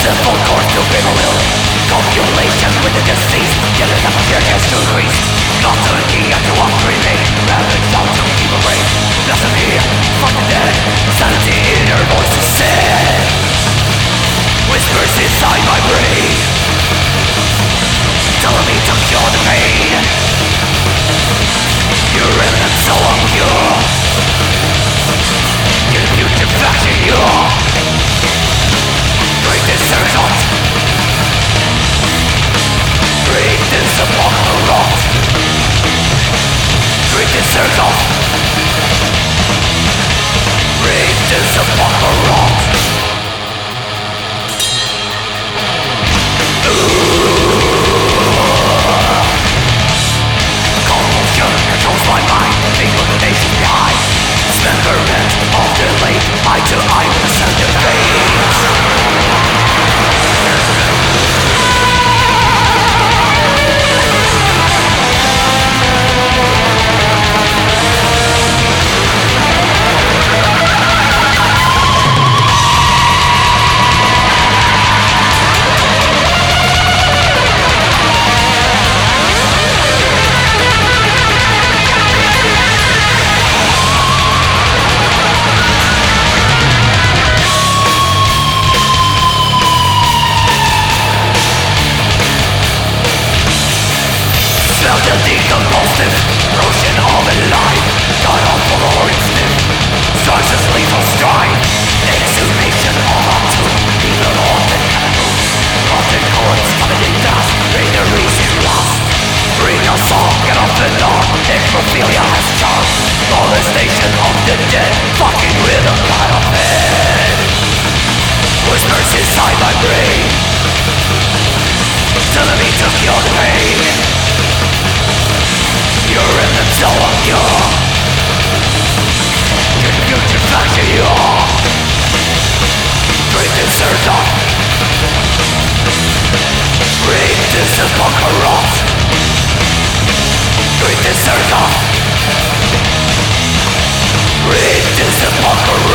Simple course to be will. Calculation with the deceased. Yet enough fear gets to increase. Constantly after one breathing. Rapid thought to keep a brain. Blasphemy, fuck the dead. Sanity in her voice is said. Whispers inside my brain, telling me to cure the pain. Your remnants so impure. Your future fashion you. Break this circle. Break this apocalypse. Break this circle. Break this apocalypse. Compulsion controls my mind. Inclination behind. Dismemberment of the late. Eye to eye with the center veins. Smell the decompostive corrosion of a life. God awful or instant strikes as lethal stride. Exhumation of a tomb. Evil on the catacombs. Rotten corpse covered in dust. Greeneries in rust. Bring a song, get off the lawn. Necrophilia has charm. Molestation of the dead. Fucking with a pile of head. Whispers inside my brain, telling me to cure the pain. Your remnants so impure. Your future fashion you. Break this circle. Break this apocalypse. Break this circle. Break this apocalypse.